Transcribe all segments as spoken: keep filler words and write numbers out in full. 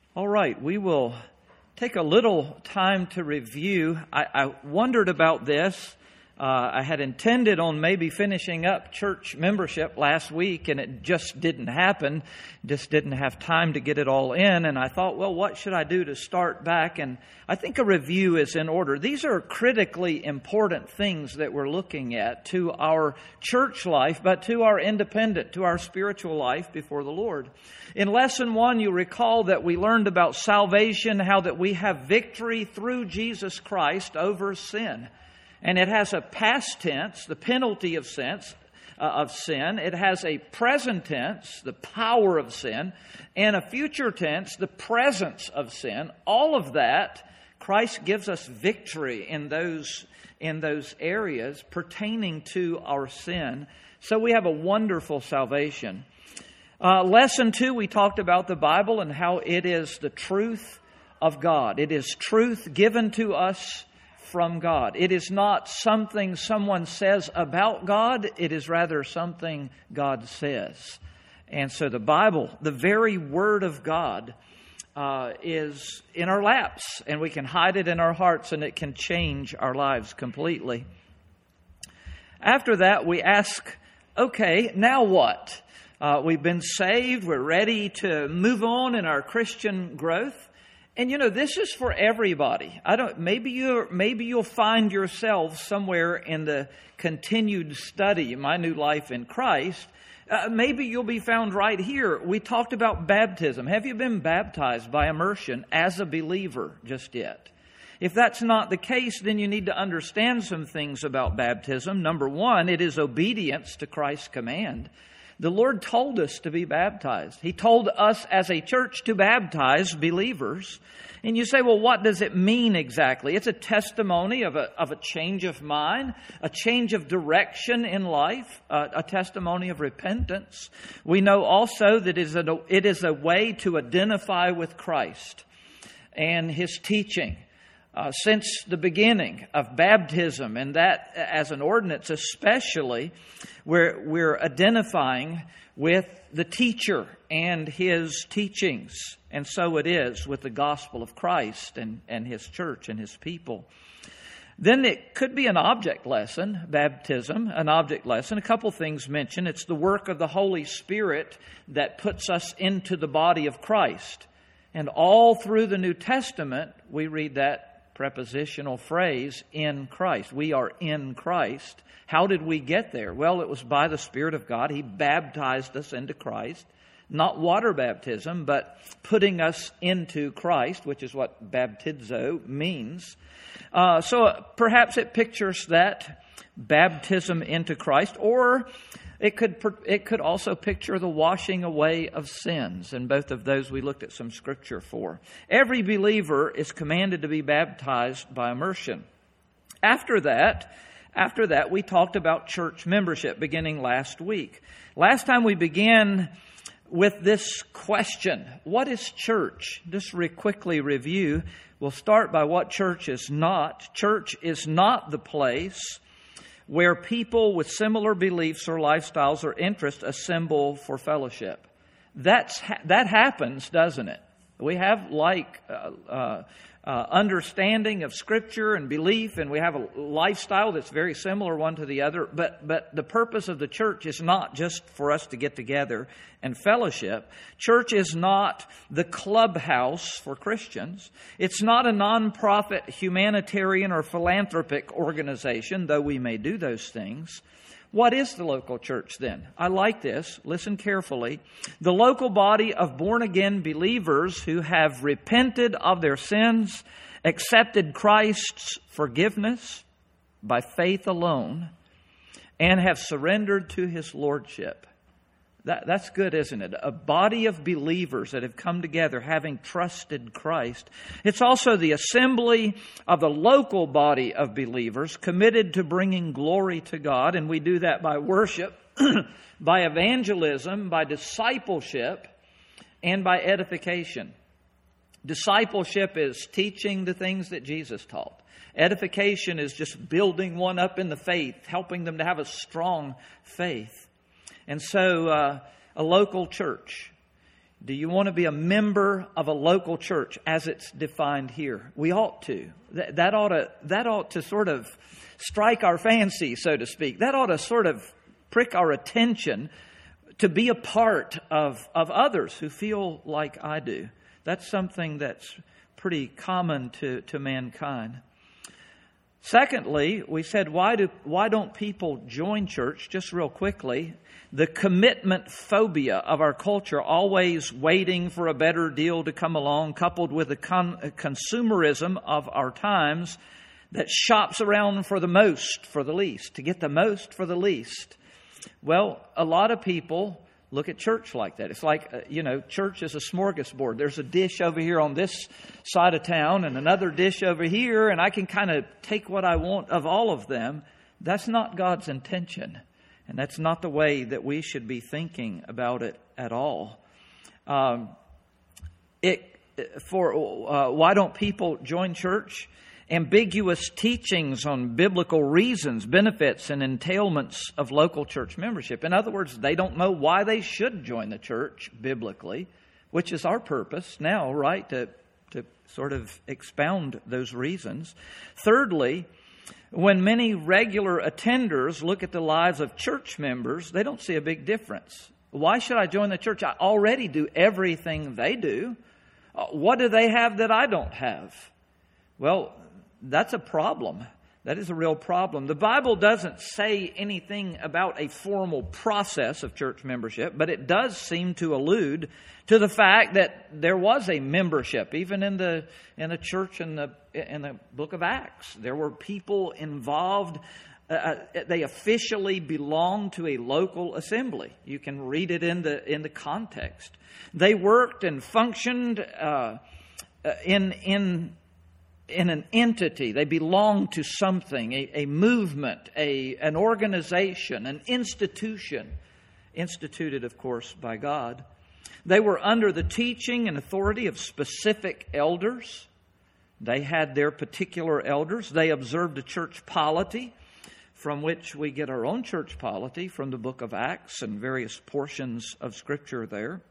All right, we will take a little time to review. I, I wondered about this. Uh, I had intended on maybe finishing up church membership last week, and it just didn't happen. Just didn't have time to get it all in. And I thought, well, what should I do to start back? And I think a review is in order. These are critically important things that we're looking at to our church life, but to our independent, to our spiritual life before the Lord. In lesson one, you recall that we learned about salvation, how that we have victory through Jesus Christ over sin. And it has a past tense, the penalty of sin, uh, of sin. It has a present tense, the power of sin, and a future tense, the presence of sin. All of that, Christ gives us victory in those in those areas pertaining to our sin. So we have a wonderful salvation. Uh, lesson two, we talked about the Bible and how it is the truth of God. It is truth given to us from God. It is not something someone says about God. It is rather something God says. And so the Bible, the very Word of God, uh, is in our laps, and we can hide it in our hearts, and it can change our lives completely. After that, we ask, okay, now what? Uh, we've been saved. We're ready to move on in our Christian growth. And you know, this is for everybody. I don't. Maybe you. Maybe you'll find yourself somewhere in the continued study, My New Life in Christ. Uh, maybe you'll be found right here. We talked about baptism. Have you been baptized by immersion as a believer just yet? If that's not the case, then you need to understand some things about baptism. Number one, it is obedience to Christ's command. The Lord told us to be baptized. He told us as a church to baptize believers. And you say, well, what does it mean exactly? It's a testimony of a, of a change of mind, a change of direction in life, uh, a testimony of repentance. We know also that it is, a, it is a way to identify with Christ and His teaching. Uh, since the beginning of baptism, and that as an ordinance especially, we're, we're identifying with the teacher and his teachings. And so it is with the gospel of Christ and, and His church and His people. Then it could be an object lesson, baptism, an object lesson. A couple things mentioned. It's the work of the Holy Spirit that puts us into the body of Christ. And all through the New Testament, we read that prepositional phrase, in Christ. We are in Christ. How did we get there? Well, it was by the Spirit of God. He baptized us into Christ. Not water baptism, but putting us into Christ, which is what baptizo means. Uh, so perhaps it pictures that baptism into Christ, or It could it could also picture the washing away of sins, and both of those we looked at some scripture for. Every believer is commanded to be baptized by immersion. After that, after that, we talked about church membership beginning last week. Last time we began with this question: what is church? Just re- quickly review. We'll start by what church is not. Church is not the place where people with similar beliefs or lifestyles or interests assemble for fellowship. That's ha- that happens, doesn't it? We have like uh, uh, uh, understanding of Scripture and belief, and we have a lifestyle that's very similar one to the other. But but the purpose of the church is not just for us to get together and fellowship. Church is not the clubhouse for Christians. It's not a nonprofit humanitarian or philanthropic organization, though we may do those things. What is the local church then? I like this. Listen carefully. The local body of born-again believers who have repented of their sins, accepted Christ's forgiveness by faith alone, and have surrendered to His lordship. That, that's good, isn't it? A body of believers that have come together having trusted Christ. It's also the assembly of the local body of believers committed to bringing glory to God. And we do that by worship, by evangelism, by discipleship, and by edification. Discipleship is teaching the things that Jesus taught. Edification is just building one up in the faith, helping them to have a strong faith. And so uh, a local church, Do you want to be a member of a local church as it's defined here? We ought to. That, that ought to, that ought to sort of strike our fancy, so to speak. That ought to sort of prick our attention to be a part of, of others who feel like I do. That's something that's pretty common to, to mankind. Secondly, we said, why do why don't people join church? Just real quickly, the commitment phobia of our culture, always waiting for a better deal to come along, coupled with the con- consumerism of our times that shops around for the most for the least, to get the most for the least. Well, a lot of people look at church like that. It's like, uh, you know, church is a smorgasbord. There's a dish over here on this side of town and another dish over here, and I can kind of take what I want of all of them. That's not God's intention, and that's not the way that we should be thinking about it at all. Um, it for uh, why don't people join church? Ambiguous teachings on biblical reasons, benefits, and entailments of local church membership. In other words, they don't know why they should join the church biblically, which is our purpose now, right, to, to sort of expound those reasons. Thirdly, when many regular attenders look at the lives of church members, they don't see a big difference. Why should I join the church? I already do everything they do. What do they have that I don't have? Well, that's a problem. That is a real problem. The Bible doesn't say anything about a formal process of church membership, but it does seem to allude to the fact that there was a membership, even in the in the church in the in the book of Acts. There were people involved. Uh, they officially belonged to a local assembly. You can read it in the in the context. They worked and functioned uh, in in. in an entity. They belong to something, a, a movement, a an organization, an institution, instituted, of course, by God. They were under the teaching and authority of specific elders. They had their particular elders. They observed a church polity, from which we get our own church polity from the book of Acts and various portions of Scripture there.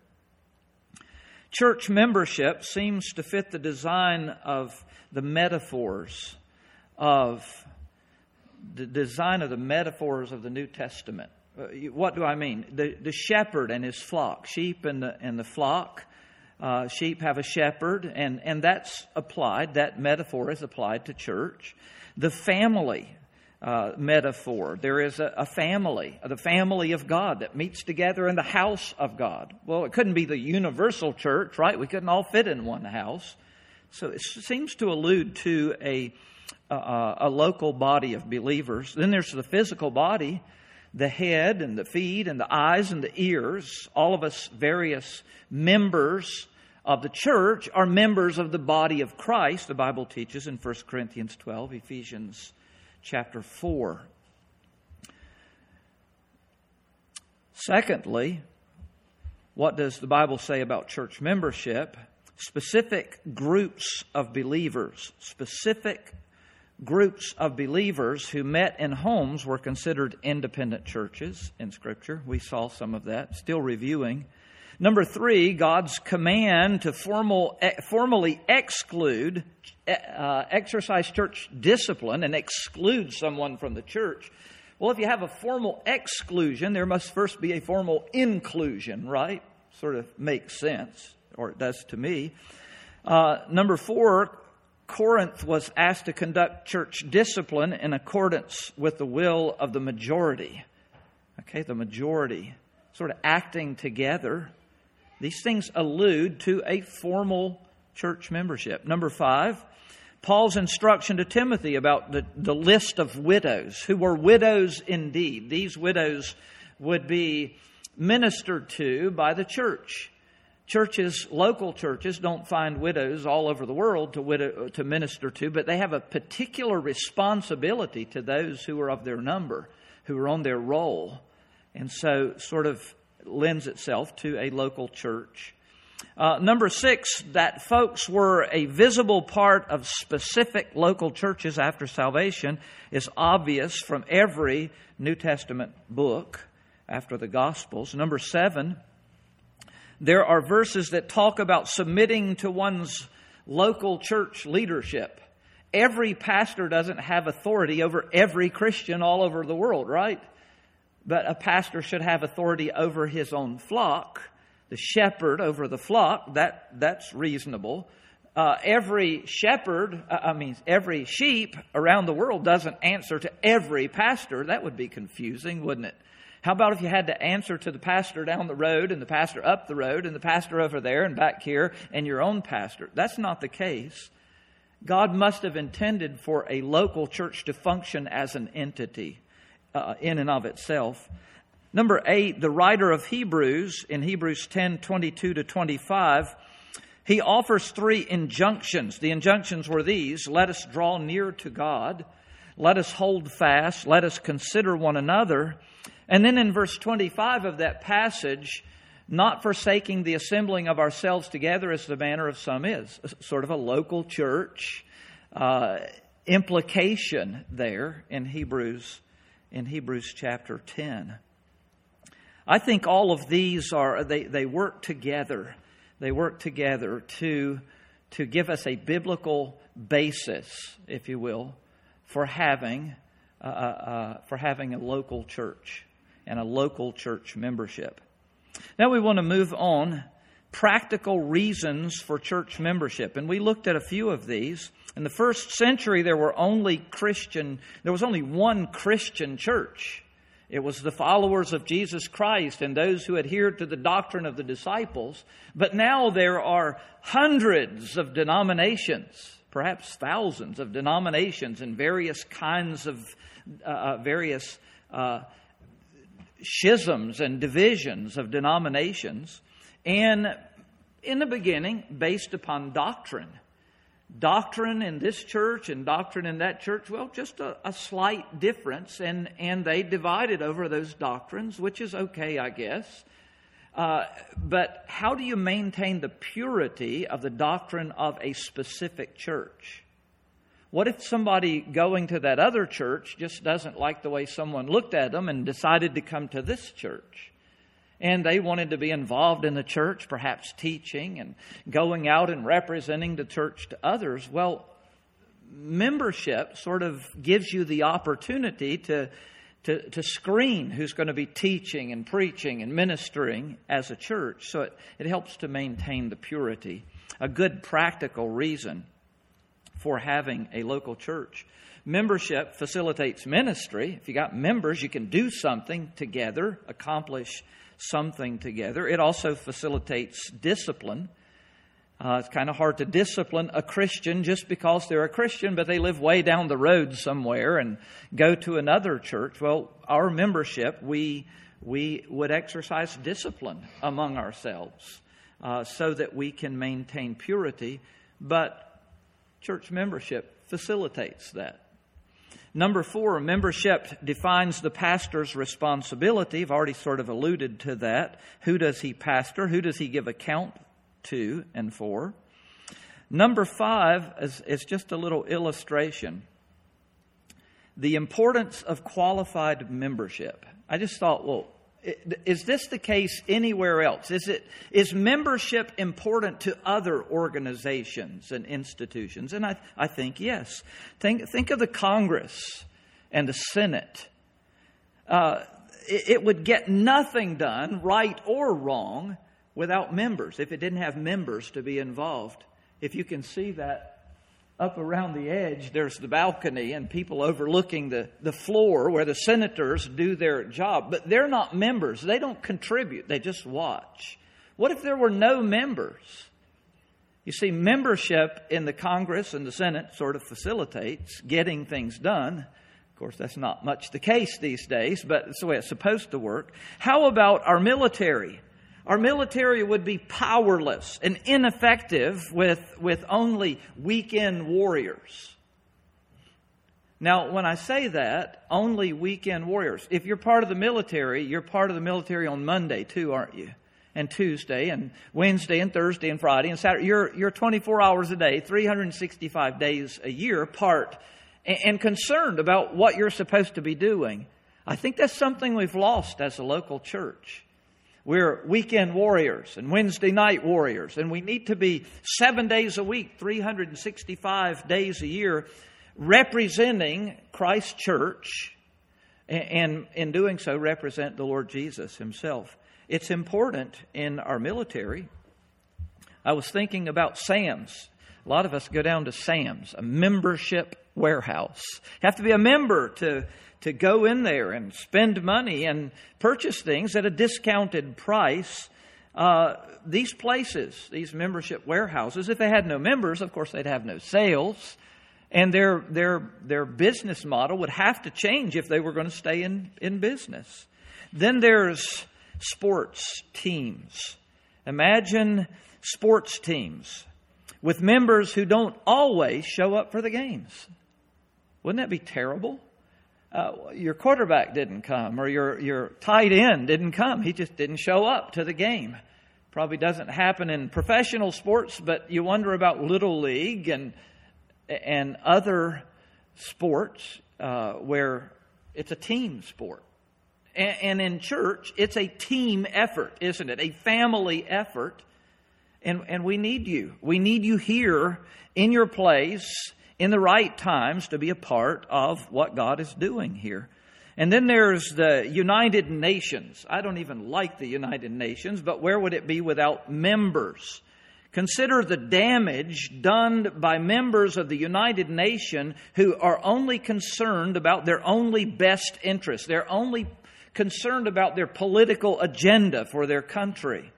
Church membership seems to fit the design of the metaphors of the design of the metaphors of the New Testament. Uh, what do I mean? The, the shepherd and his flock, sheep and the, and the flock. Uh, sheep have a shepherd, and, and that's applied, that metaphor is applied to church. The family uh, metaphor, there is a, a family, the family of God that meets together in the house of God. Well, it couldn't be the universal church, right? We couldn't all fit in one house. So it seems to allude to a, a a local body of believers. Then there's the physical body, the head and the feet and the eyes and the ears. All of us various members of the church are members of the body of Christ, the Bible teaches in First Corinthians twelve, Ephesians chapter four. Secondly, what does the Bible say about church membership? Specific groups of believers, specific groups of believers who met in homes were considered independent churches in Scripture. We saw some of that, still reviewing. Number three, God's command to formal, formally exclude, uh, exercise church discipline and exclude someone from the church. Well, if you have a formal exclusion, there must first be a formal inclusion, right? Sort of makes sense. Or it does to me. Uh, number four, Corinth was asked to conduct church discipline in accordance with the will of the majority. Okay, the majority. Sort of acting together. These things allude to a formal church membership. Number five, Paul's instruction to Timothy about the, the list of widows, who were widows indeed. These widows would be ministered to by the church. Churches, local churches, don't find widows all over the world to widow, to minister to, but they have a particular responsibility to those who are of their number, who are on their roll. And so sort of lends itself to a local church. Uh, number six, that folks were a visible part of specific local churches after salvation is obvious from every New Testament book after the Gospels. Number seven, There are verses that talk about submitting to one's local church leadership. Every pastor doesn't have authority over every Christian all over the world, right? But a pastor should have authority over his own flock. The shepherd over the flock, that that's reasonable. Uh, every shepherd, uh, I mean, every sheep around the world doesn't answer to every pastor. That would be confusing, wouldn't it? How about if you had to answer to the pastor down the road and the pastor up the road and the pastor over there and back here and your own pastor? That's not the case. God must have intended for a local church to function as an entity uh, in and of itself. Number eight, the writer of Hebrews, in Hebrews ten, twenty-two to twenty-five, he offers three injunctions. The injunctions were these: let us draw near to God, let us hold fast, let us consider one another. And then in verse twenty-five of that passage, not forsaking the assembling of ourselves together as the manner of some is. Sort of a local church uh, implication there in Hebrews, in Hebrews chapter ten. I think all of these are, they, they work together. They work together to, to give us a biblical basis, if you will, for having, uh, uh, for having a local church and a local church membership. Now we want to move on. Practical reasons for church membership. And we looked at a few of these. In the first century, there were only Christian, there was only one Christian church. It was the followers of Jesus Christ and those who adhered to the doctrine of the disciples. But now there are hundreds of denominations, perhaps thousands of denominations in various kinds of, uh, various uh, schisms and divisions of denominations. And in the beginning, based upon doctrine. Doctrine in this church and doctrine in that church, well, just a, a slight difference. And, and they divided over those doctrines, which is okay, I guess. Uh, but how do you maintain the purity of the doctrine of a specific church? What if somebody going to that other church just doesn't like the way someone looked at them and decided to come to this church? And they wanted to be involved in the church, perhaps teaching and going out and representing the church to others. Well, membership sort of gives you the opportunity to, to, to screen who's going to be teaching and preaching and ministering as a church. So it, it helps to maintain the purity. A good practical reason for having a local church. Membership facilitates ministry. If you got members, you can do something together, accomplish something together. It also facilitates discipline. Uh, it's kind of hard to discipline a Christian just because they're a Christian, but they live way down the road somewhere and go to another church. Well, our membership, we we would exercise discipline among ourselves uh, so that we can maintain purity. But church membership facilitates that. Number four, membership defines the pastor's responsibility. I've already sort of alluded to that. Who does he pastor? Who does he give account to and for? Number five is, is just a little illustration. The importance of qualified membership. I just thought, well, is this the case anywhere else? Is it is membership important to other organizations and institutions? And I, I think yes. Think think of the Congress and the Senate. Uh, it, it would get nothing done, right or wrong, without members. If it didn't have members to be involved. If you can see that up around the edge, there's the balcony and people overlooking the, the floor where the senators do their job. But they're not members. They don't contribute. They just watch. What if there were no members? You see, membership in the Congress and the Senate sort of facilitates getting things done. Of course, that's not much the case these days, but it's the way it's supposed to work. How about our military? Our military would be powerless and ineffective with, with only weekend warriors. Now, when I say that, only weekend warriors, if you're part of the military, you're part of the military on Monday too, aren't you? And Tuesday and Wednesday and Thursday and Friday and Saturday. You're, you're twenty-four hours a day, three hundred sixty-five days a year part and, and concerned about what you're supposed to be doing. I think that's something we've lost as a local church. We're weekend warriors and Wednesday night warriors, and we need to be seven days a week, three hundred sixty-five days a year, representing Christ's church, and in doing so represent the Lord Jesus Himself. It's important in our military. I was thinking about Sam's. A lot of us go down to Sam's, a membership warehouse. You have to be a member to, to go in there and spend money and purchase things at a discounted price. Uh, these places, these membership warehouses, if they had no members, of course, they'd have no sales. And their their their business model would have to change if they were going to stay in, in business. Then there's sports teams. Imagine sports teams with members who don't always show up for the games. Wouldn't that be terrible? Uh, your quarterback didn't come, or your, your tight end didn't come. He just didn't show up to the game. Probably doesn't happen in professional sports, but you wonder about Little League and and other sports uh, where it's a team sport. And, and in church, it's a team effort, isn't it? A family effort. And, and we need you. We need you here in your place in the right times to be a part of what God is doing here. And then there's the United Nations. I don't even like the United Nations, but where would it be without members? Consider the damage done by members of the United Nations who are only concerned about their only best interests. They're only concerned about their political agenda for their country.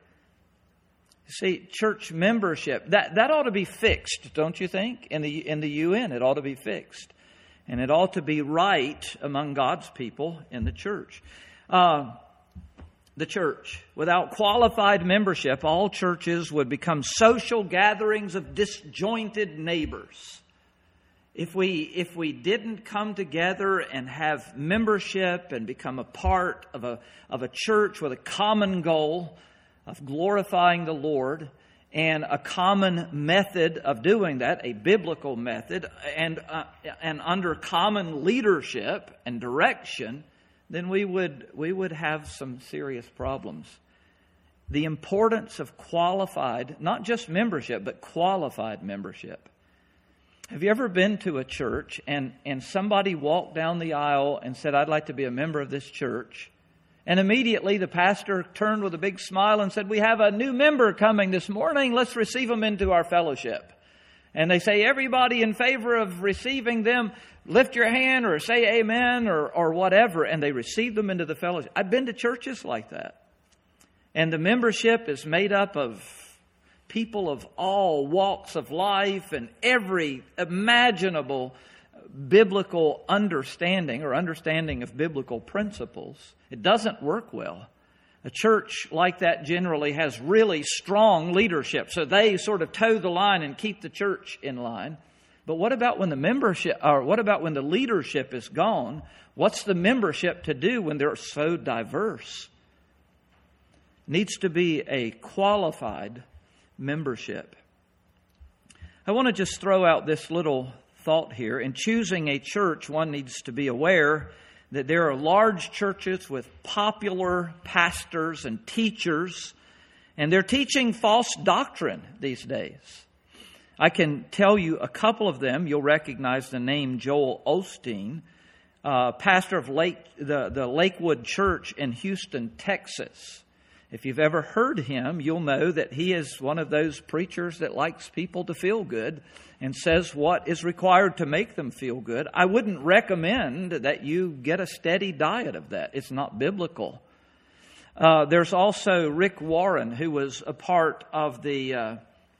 See, church membership, that, that ought to be fixed, don't you think? In the, in the U N, it ought to be fixed. And it ought to be right among God's people in the church. Uh, the church, without qualified membership, all churches would become social gatherings of disjointed neighbors. If we, if we didn't come together and have membership and become a part of a, of a church with a common goal of glorifying the Lord, and a common method of doing that, a biblical method, and uh, and under common leadership and direction, then we would we would have some serious problems. The importance of qualified, not just membership, but qualified membership. Have you ever been to a church and, and somebody walked down the aisle and said, "I'd like to be a member of this church"? And immediately the pastor turned with a big smile and said, "We have a new member coming this morning. Let's receive them into our fellowship." And they say, "Everybody in favor of receiving them, lift your hand or say amen," or, or whatever. And they receive them into the fellowship. I've been to churches like that. And the membership is made up of people of all walks of life and every imaginable biblical understanding or understanding of biblical principles. It doesn't work well. A church like that generally has really strong leadership, so they sort of toe the line and keep the church in line. But what about when the membership, or what about when the leadership is gone? What's the membership to do when they're so diverse? It needs to be a qualified membership. I want to just throw out this little thought here. In choosing a church, one needs to be aware that there are large churches with popular pastors and teachers, and they're teaching false doctrine these days. I can tell you a couple of them. You'll recognize the name Joel Osteen, uh, pastor of Lake, the, the Lakewood Church in Houston, Texas. If you've ever heard him, you'll know that he is one of those preachers that likes people to feel good and says what is required to make them feel good. I wouldn't recommend that you get a steady diet of that. It's not biblical. Uh, there's also Rick Warren, who was a part of the uh,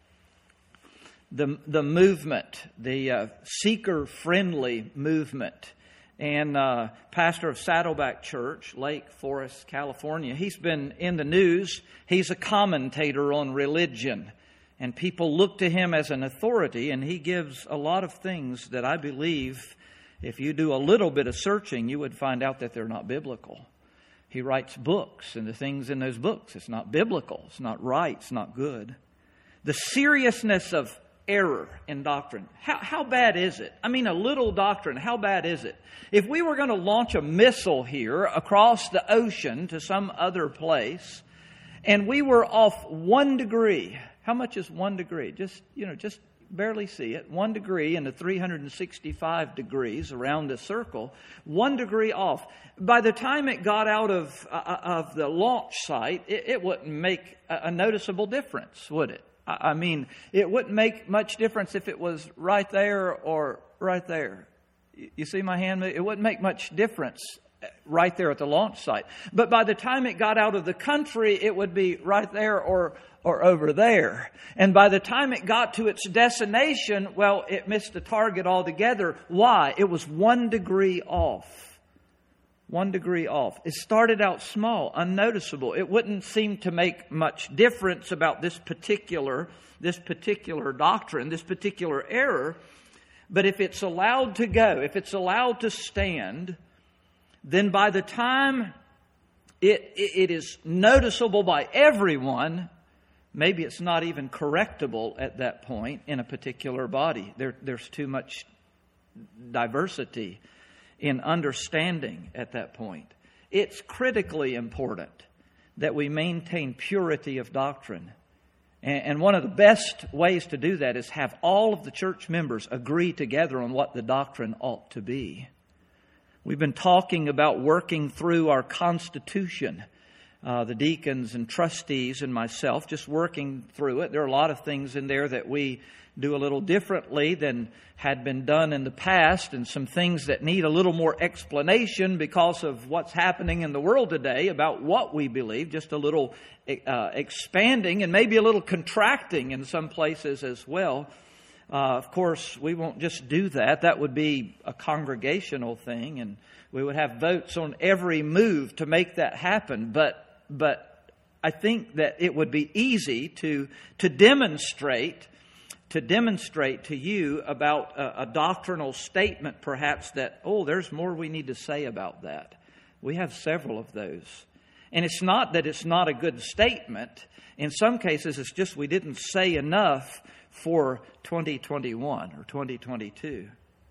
the, the movement, the uh, seeker-friendly movement, and uh, pastor of Saddleback Church, Lake Forest, California. He's been in the news. He's a commentator on religion, and people look to him as an authority, and he gives a lot of things that I believe, if you do a little bit of searching, you would find out that they're not biblical. He writes books, and the things in those books, it's not biblical, it's not right, it's not good. The seriousness of error in doctrine. How, how bad is it? I mean, a little doctrine, how bad is it? If we were going to launch a missile here across the ocean to some other place, And we were off one degree. How much is one degree? Just, you know, just barely see it. One degree in the three hundred sixty-five degrees around the circle. One degree off. By the time it got out of uh, of the launch site, it, it wouldn't make a, a noticeable difference, would it? I, I mean, it wouldn't make much difference if it was right there or right there. You, you see my hand? It wouldn't make much difference right there at the launch site. But by the time it got out of the country, it would be right there or or over there. And by the time it got to its destination, well, it missed the target altogether. Why? It was one degree off. One degree off. It started out small, unnoticeable. It wouldn't seem to make much difference about this particular, this particular doctrine, this particular error. But if it's allowed to go, if it's allowed to stand, then by the time it, it, it is noticeable by everyone, maybe it's not even correctable at that point in a particular body. There, there's too much diversity in understanding at that point. It's critically important that we maintain purity of doctrine. And, and one of the best ways to do that is have all of the church members agree together on what the doctrine ought to be. We've been talking about working through our constitution. Uh, the deacons and trustees and myself, just working through it. There are a lot of things in there that we do a little differently than had been done in the past, and some things that need a little more explanation because of what's happening in the world today about what we believe, just a little uh, expanding and maybe a little contracting in some places as well. Uh, of course, we won't just do that. That would be a congregational thing, and we would have votes on every move to make that happen. But But I think that it would be easy to to demonstrate to demonstrate to you about a, a doctrinal statement, perhaps that, oh, there's more we need to say about that. We have several of those. And it's not that it's not a good statement. In some cases, it's just we didn't say enough for twenty twenty-one or twenty twenty-two.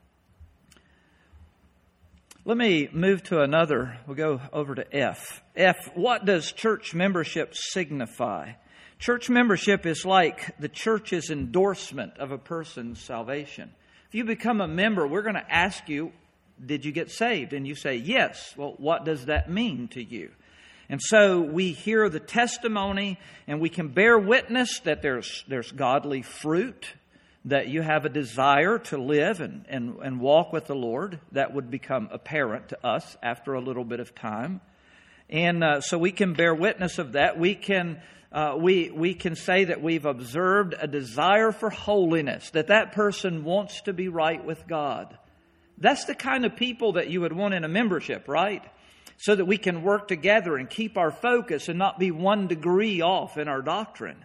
Let me move to another. We'll go over to F. F, what does church membership signify? Church membership is like the church's endorsement of a person's salvation. If you become a member, we're going to ask you, did you get saved? And you say, yes. Well, what does that mean to you? And so we hear the testimony and we can bear witness that there's there's godly fruit, that you have a desire to live and, and, and walk with the Lord. That would become apparent to us after a little bit of time. And uh, so we can bear witness of that. We can uh, we we can say that we've observed a desire for holiness, that that person wants to be right with God. That's the kind of people that you would want in a membership, right? So that we can work together and keep our focus and not be one degree off in our doctrine.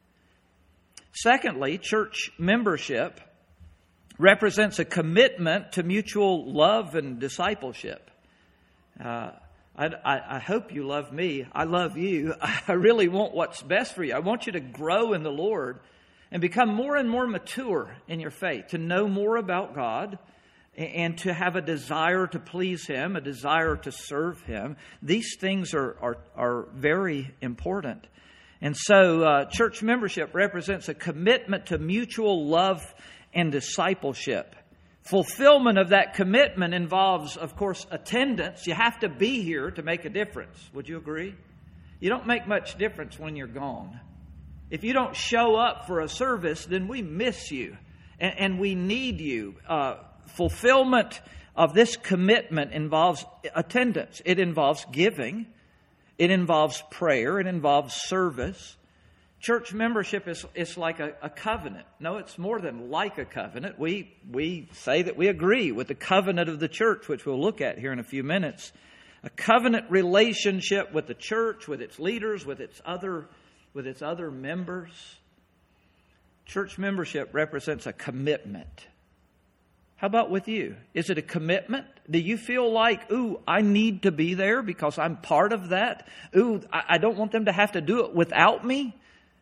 Secondly, church membership represents a commitment to mutual love and discipleship. Uh, I, I, I hope you love me. I love you. I really want what's best for you. I want you to grow in the Lord and become more and more mature in your faith, to know more about God, and to have a desire to please Him, a desire to serve Him. These things are are, are very important. And so uh, church membership represents a commitment to mutual love and discipleship. Fulfillment of that commitment involves, of course, attendance. You have to be here to make a difference. Would you agree? You don't make much difference when you're gone. If you don't show up for a service, then we miss you. And, and we need you. Uh, fulfillment of this commitment involves attendance. It involves giving. It involves prayer. It involves service. Church membership is, is like a, a covenant. No, it's more than like a covenant. We we say that we agree with the covenant of the church, which we'll look at here in a few minutes. A covenant relationship with the church, with its leaders, with its other with its other members. Church membership represents a commitment. How about with you? Is it a commitment? Do you feel like, ooh, I need to be there because I'm part of that? Ooh, I, I don't want them to have to do it without me.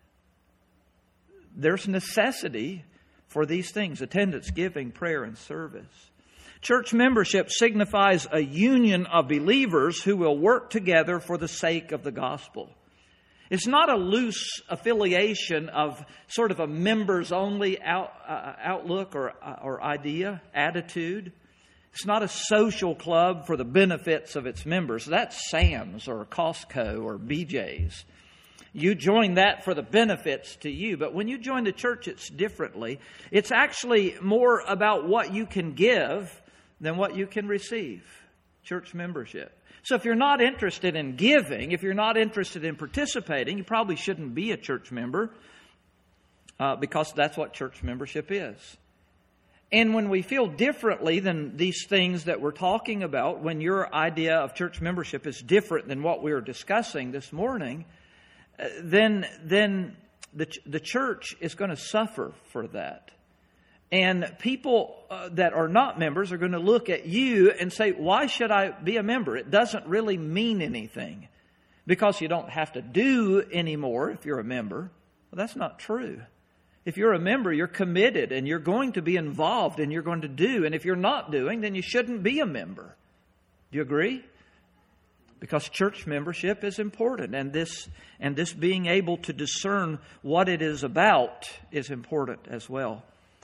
There's necessity for these things: attendance, giving, prayer, and service. Church membership signifies a union of believers who will work together for the sake of the gospel. It's not a loose affiliation of sort of a members-only out, uh, outlook or, uh, or idea, attitude. It's not a social club for the benefits of its members. That's Sam's or Costco or B J's. You join that for the benefits to you. But when you join the church, it's differently. It's actually more about what you can give than what you can receive. Church membership. So if you're not interested in giving, if you're not interested in participating, you probably shouldn't be a church member uh, because that's what church membership is. And when we feel differently than these things that we're talking about, when your idea of church membership is different than what we were discussing this morning, then then the the church is going to suffer for that. And people uh, that are not members are going to look at you and say, why should I be a member? It doesn't really mean anything because you don't have to do anymore if you're a member. Well, that's not true. If you're a member, you're committed and you're going to be involved and you're going to do. And if you're not doing, then you shouldn't be a member. Do you agree? Because church membership is important, and this and this being able to discern what it is about is important as well.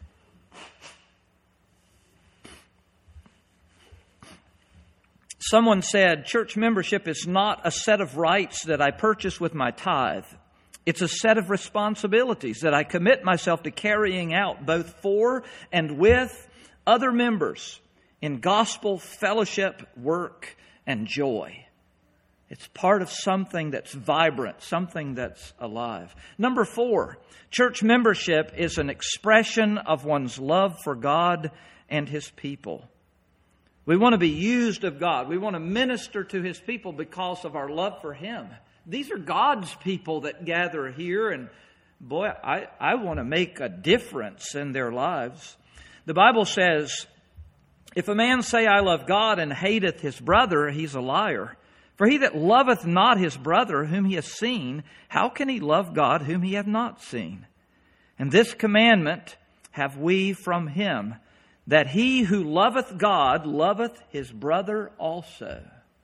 Someone said, church membership is not a set of rights that I purchase with my tithe. It's a set of responsibilities that I commit myself to carrying out both for and with other members in gospel, fellowship, work, and joy. It's part of something that's vibrant, something that's alive. Number four, church membership is an expression of one's love for God and His people. We want to be used of God. We want to minister to His people because of our love for Him. These are God's people that gather here, and boy, I, I want to make a difference in their lives. The Bible says, if a man say, I love God, and hateth his brother, he's a liar. For he that loveth not his brother whom he hath seen, how can he love God whom he hath not seen? And this commandment have we from Him, that he who loveth God loveth his brother also.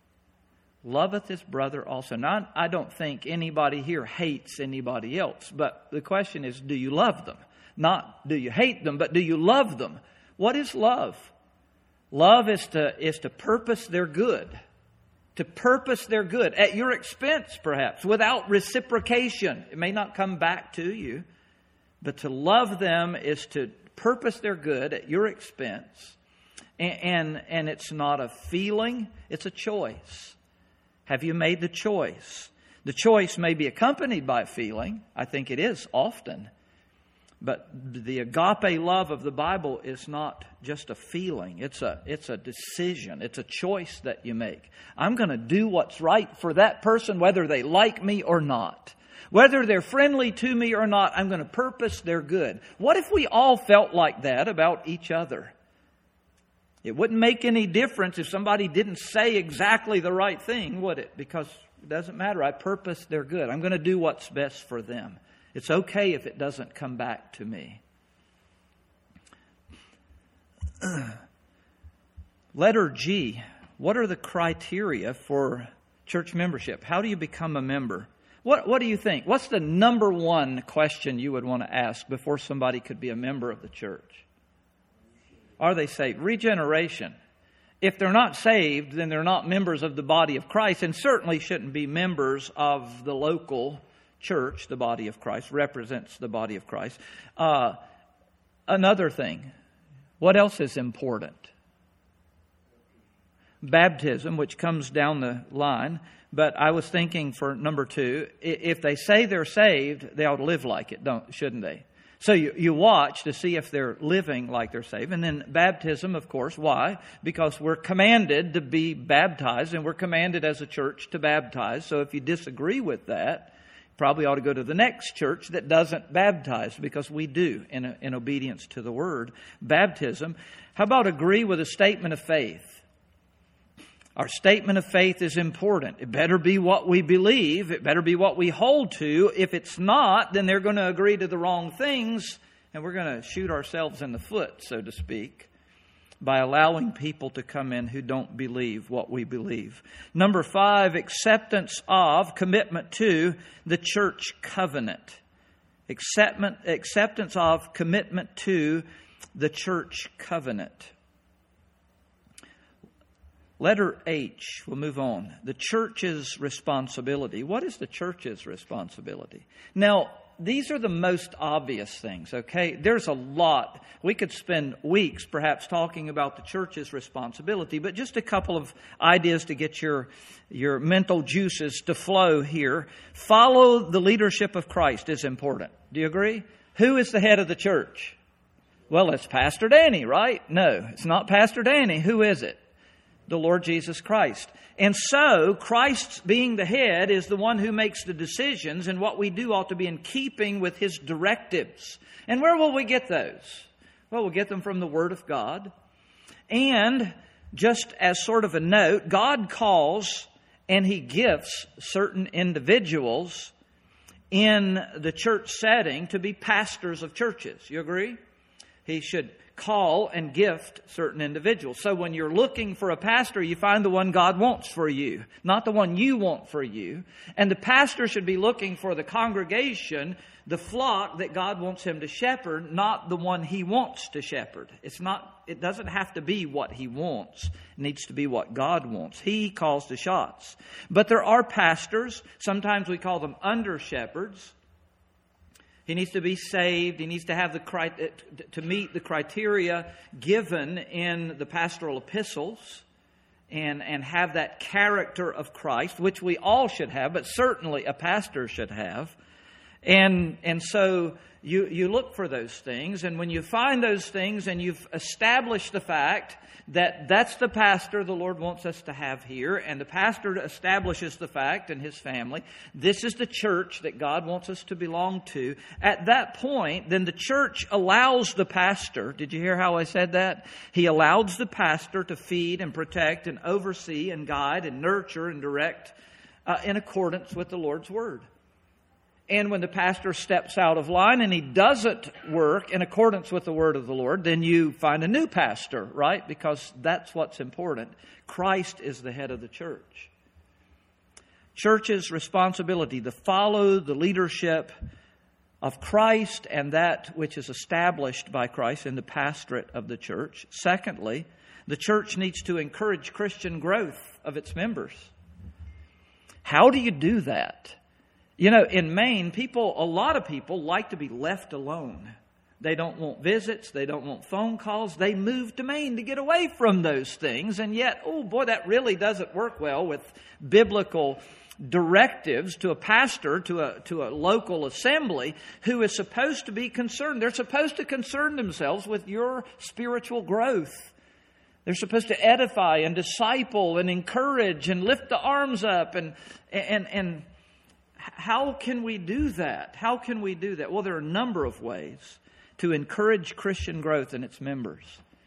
Loveth his brother also. Now, I don't think anybody here hates anybody else. But the question is, do you love them? Not do you hate them, but do you love them? What is love? Love is to, is to purpose their good. To purpose their good. At your expense, perhaps. Without reciprocation. It may not come back to you. But to love them is to purpose their good at your expense. And, and, and it's not a feeling. It's a choice. Have you made the choice? The choice may be accompanied by a feeling. I think it is often. But the agape love of the Bible is not just a feeling. It's a, it's a decision. It's a choice that you make. I'm going to do what's right for that person, whether they like me or not. Whether they're friendly to me or not, I'm going to purpose their good. What if we all felt like that about each other? It wouldn't make any difference if somebody didn't say exactly the right thing, would it? Because it doesn't matter. I purpose their good. I'm going to do what's best for them. It's okay if it doesn't come back to me. Letter G. What are the criteria for church membership? How do you become a member? What, what do you think? What's the number one question you would want to ask before somebody could be a member of the church? Are they saved? Regeneration. If they're not saved, then they're not members of the body of Christ, and certainly shouldn't be members of the local church. The body of Christ represents the body of Christ. Uh, another thing. What else is important? Baptism, which comes down the line. But I was thinking for number two, if they say they're saved, they ought to live like it, don't shouldn't they? So you, you watch to see if they're living like they're saved. And then baptism, of course. Why? Because we're commanded to be baptized, and we're commanded as a church to baptize. So if you disagree with that, you probably ought to go to the next church that doesn't baptize, because we do in, in obedience to the Word. Baptism. How about agree with a statement of faith? Our statement of faith is important. It better be what we believe. It better be what we hold to. If it's not, then they're going to agree to the wrong things, and we're going to shoot ourselves in the foot, so to speak. by allowing people to come in who don't believe what we believe. Number five, acceptance of, commitment to the church covenant. Acceptance, acceptance of, commitment to the church covenant. Letter H, we'll move on. The church's responsibility. What is the church's responsibility? Now, these are the most obvious things, okay? There's a lot. We could spend weeks perhaps talking about the church's responsibility, but just a couple of ideas to get your, your mental juices to flow here. Follow the leadership of Christ is important. Do you agree? Who is the head of the church? Well, it's Pastor Danny, right? No, it's not Pastor Danny. Who is it? The Lord Jesus Christ. And so, Christ being the head is the one who makes the decisions, and what we do ought to be in keeping with His directives. And where will we get those? Well, we'll get them from the Word of God. And just as sort of a note, God calls and He gifts certain individuals in the church setting to be pastors of churches. You agree? He should call and gift certain individuals. So when you're looking for a pastor, you find the one God wants for you, not the one you want for you. And the pastor should be looking for the congregation, the flock that God wants him to shepherd, not the one he wants to shepherd. It's not, it doesn't have to be what he wants. It needs to be what God wants. He calls the shots. But there are pastors, sometimes we call them under shepherds. He needs to be saved. He needs to have the to meet the criteria given in the pastoral epistles and, and have that character of Christ, which we all should have, but certainly a pastor should have. And and so you, you look for those things, and when you find those things and you've established the fact that that's the pastor the Lord wants us to have here, and the pastor establishes the fact and his family, this is the church that God wants us to belong to. At that point, then the church allows the pastor, did you hear how I said that? He allows the pastor to feed and protect and oversee and guide and nurture and direct uh, in accordance with the Lord's Word. And when the pastor steps out of line and he doesn't work in accordance with the word of the Lord, then you find a new pastor, right? Because that's what's important. Christ is the head of the church. Church's responsibility to follow the leadership of Christ and that which is established by Christ in the pastorate of the church. Secondly, the church needs to encourage Christian growth of its members. How do you do that? You know, in Maine, people, a lot of people like to be left alone. They don't want visits. They don't want phone calls. They move to Maine to get away from those things. And yet, oh boy, that really doesn't work well with biblical directives to a pastor, to a, to a local assembly who is supposed to be concerned. They're supposed to concern themselves with your spiritual growth. They're supposed to edify and disciple and encourage and lift the arms up and, and, and, How can we do that? How can we do that? Well, there are a number of ways to encourage Christian growth in its members.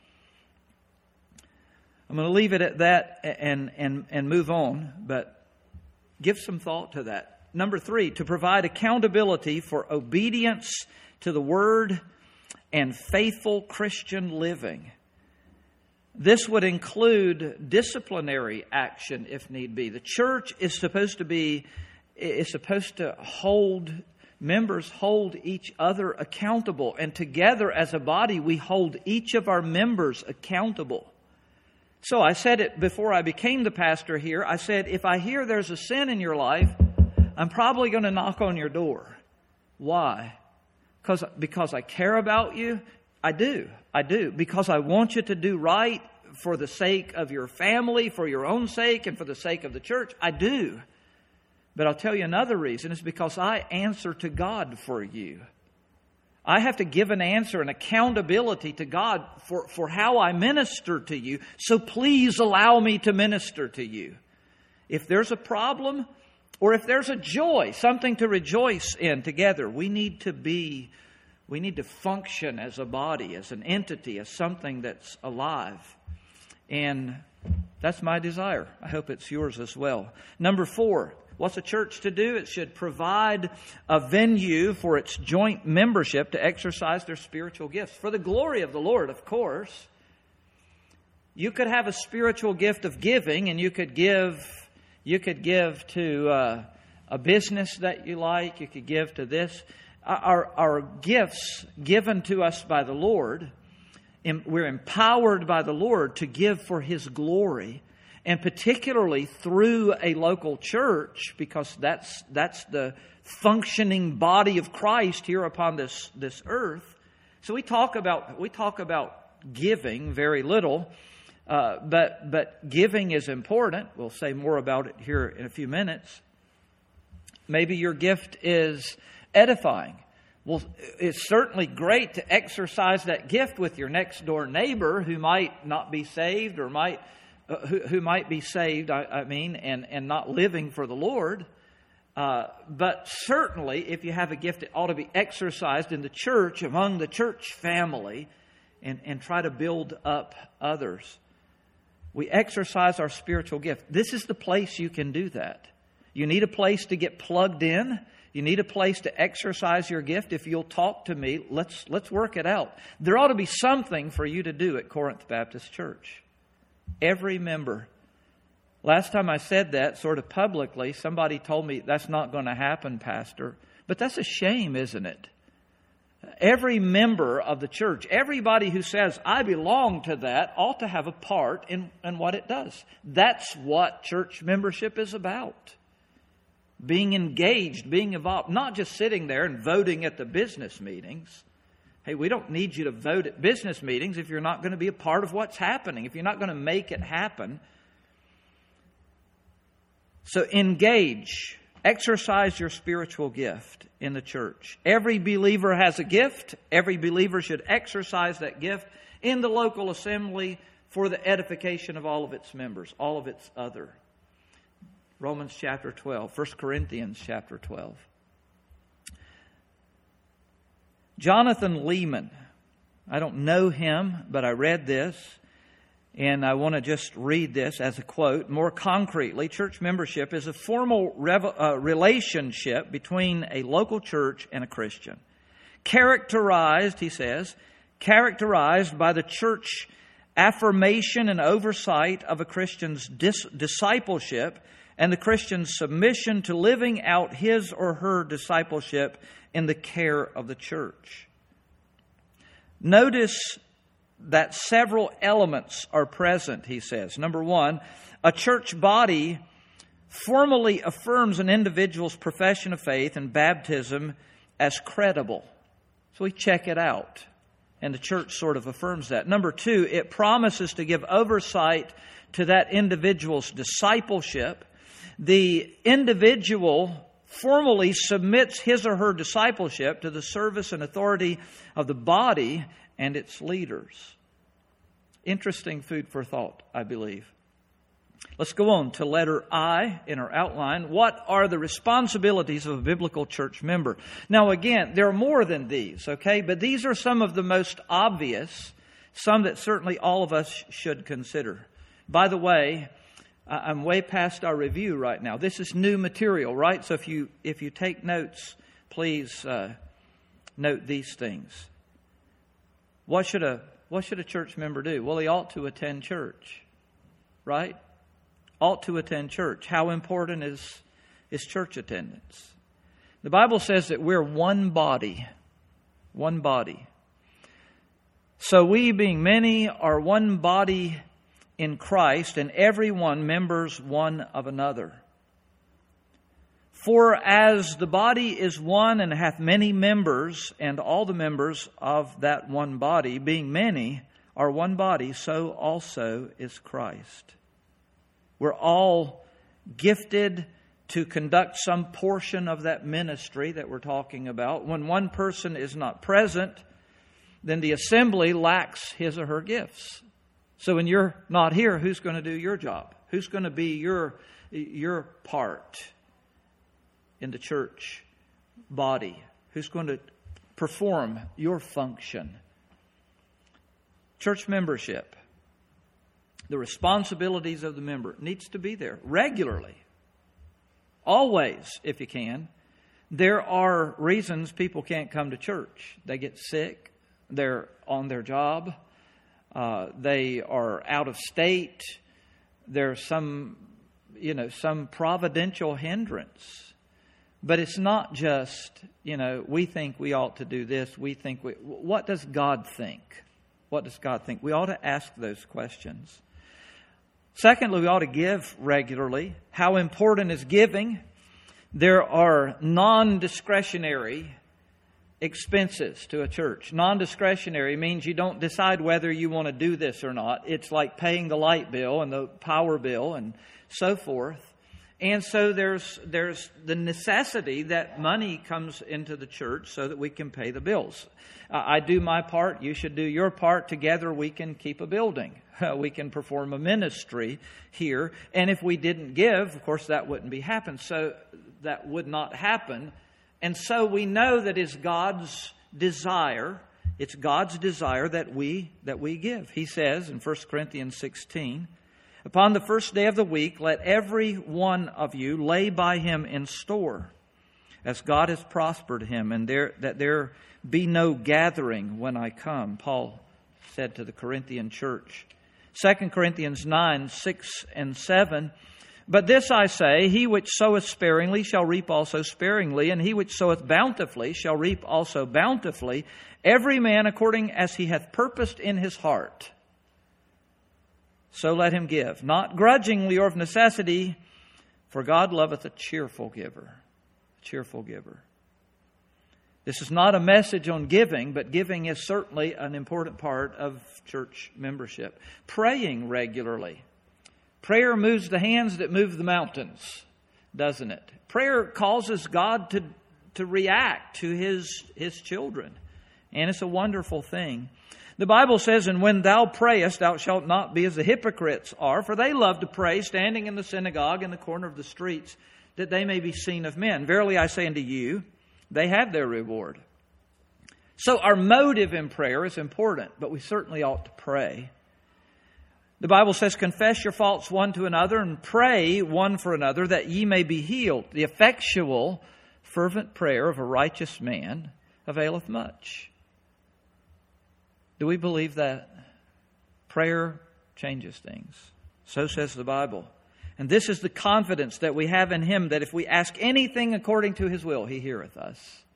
I'm going to leave it at that and, and, and move on, but give some thought to that. Number three, to provide accountability for obedience to the Word and faithful Christian living. This would include disciplinary action if need be. The church is supposed to be is supposed to hold, members hold each other accountable. And together as a body, we hold each of our members accountable. So I said it before I became the pastor here. I said, if I hear there's a sin in your life, I'm probably going to knock on your door. Why? Because, because I care about you? I do. I do. Because I want you to do right for the sake of your family, for your own sake, and for the sake of the church. I do. But I'll tell you another reason. It's because I answer to God for you. I have to give an answer, an accountability to God for, for how I minister to you. So please allow me to minister to you. If there's a problem or if there's a joy, something to rejoice in together, we need to be, we need to function as a body, as an entity, as something that's alive. And that's my desire. I hope it's yours as well. Number four. What's a church to do? It should provide a venue for its joint membership to exercise their spiritual gifts. For the glory of the Lord, of course. You could have a spiritual gift of giving, and you could give, you could give to uh, a business that you like. You could give to this. Our, our gifts given to us by the Lord, we're empowered by the Lord to give for His glory, and particularly through a local church, because that's that's the functioning body of Christ here upon this this earth. So we talk about we talk about giving very little, uh, but but giving is important. We'll say more about it here in a few minutes. Maybe your gift is edifying. Well, it's certainly great to exercise that gift with your next door neighbor who might not be saved or might uh, who, who might be saved. I, I mean, and and not living for the Lord. Uh, but certainly, if you have a gift, it ought to be exercised in the church, among the church family, and and try to build up others. We exercise our spiritual gift. This is the place you can do that. You need a place to get plugged in. You need a place to exercise your gift. If you'll talk to me, let's let's work it out. There ought to be something for you to do at Corinth Baptist Church. Every member. Last time I said that sort of publicly, somebody told me that's not going to happen, Pastor. But that's a shame, isn't it? Every member of the church, everybody who says, I belong to that, ought to have a part in, in what it does. That's what church membership is about. Being engaged, being involved, not just sitting there and voting at the business meetings. Hey, we don't need you to vote at business meetings if you're not going to be a part of what's happening, if you're not going to make it happen. So engage, exercise your spiritual gift in the church. Every believer has a gift. Every believer should exercise that gift in the local assembly for the edification of all of its members, all of its other. Romans chapter twelve, First Corinthians chapter twelve. Jonathan Lehman, I don't know him, but I read this, and I want to just read this as a quote. More concretely, church membership is a formal rev- uh, relationship between a local church and a Christian. Characterized, he says, characterized by the church affirmation and oversight of a Christian's dis- discipleship and the Christian's submission to living out his or her discipleship in the care of the church. Notice that several elements are present, he says. Number one, a church body formally affirms an individual's profession of faith and baptism as credible. So we check it out, and the church sort of affirms that. Number two, it promises to give oversight to that individual's discipleship. The individual formally submits his or her discipleship to the service and authority of the body and its leaders. Interesting food for thought, I believe. Let's go on to letter I in our outline. What are the responsibilities of a biblical church member? Now, again, there are more than these, okay? But these are some of the most obvious, some that certainly all of us should consider. By the way, I'm way past our review right now. This is new material, right? So if you if you take notes, please uh, note these things. What should a what should a church member do? Well, he ought to attend church, right? Ought to attend church. How important is is church attendance? The Bible says that we're one body, one body. So we, being many, are one body in Christ, and every one members one of another. For as the body is one and hath many members, and all the members of that one body, being many, are one body, so also is Christ. We're all gifted to conduct some portion of that ministry that we're talking about. When one person is not present, then the assembly lacks his or her gifts. So when you're not here, who's going to do your job? Who's going to be your, your part in the church body? Who's going to perform your function? Church membership. The responsibilities of the member needs to be there regularly. Always, if you can. There are reasons people can't come to church. They get sick. They're on their job. Uh, they are out of state. There's some, you know, some providential hindrance. But it's not just, you know, we think we ought to do this. We think we... What does God think? What does God think? We ought to ask those questions. Secondly, we ought to give regularly. How important is giving? There are non-discretionary expenses to a church. Non-discretionary means you don't decide whether you want to do this or not. It's like paying the light bill and the power bill and so forth. And so there's there's the necessity that money comes into the church so that we can pay the bills. Uh, I do my part. You should do your part. Together we can keep a building. Uh, we can perform a ministry here. And if we didn't give, of course, that wouldn't be happen. So that would not happen. And so we know that it's God's desire. It's God's desire that we that we give. He says in First Corinthians sixteen, upon the first day of the week, let every one of you lay by him in store, as God has prospered him, and there that there be no gathering when I come, Paul said to the Corinthian church. Second Corinthians nine, six and seven, but this I say, he which soweth sparingly shall reap also sparingly, and he which soweth bountifully shall reap also bountifully, every man according as he hath purposed in his heart. So let him give, not grudgingly or of necessity, for God loveth a cheerful giver. A cheerful giver. This is not a message on giving, but giving is certainly an important part of church membership. Praying regularly. Prayer moves the hands that move the mountains, doesn't it? Prayer causes God to, to react to His, His children. And it's a wonderful thing. The Bible says, and when thou prayest, thou shalt not be as the hypocrites are, for they love to pray, standing in the synagogue in the corner of the streets, that they may be seen of men. Verily I say unto you, they have their reward. So our motive in prayer is important, but we certainly ought to pray. The Bible says, confess your faults one to another and pray one for another that ye may be healed. The effectual, fervent prayer of a righteous man availeth much. Do we believe that? Prayer changes things. So says the Bible. And this is the confidence that we have in Him, that if we ask anything according to His will, He heareth us.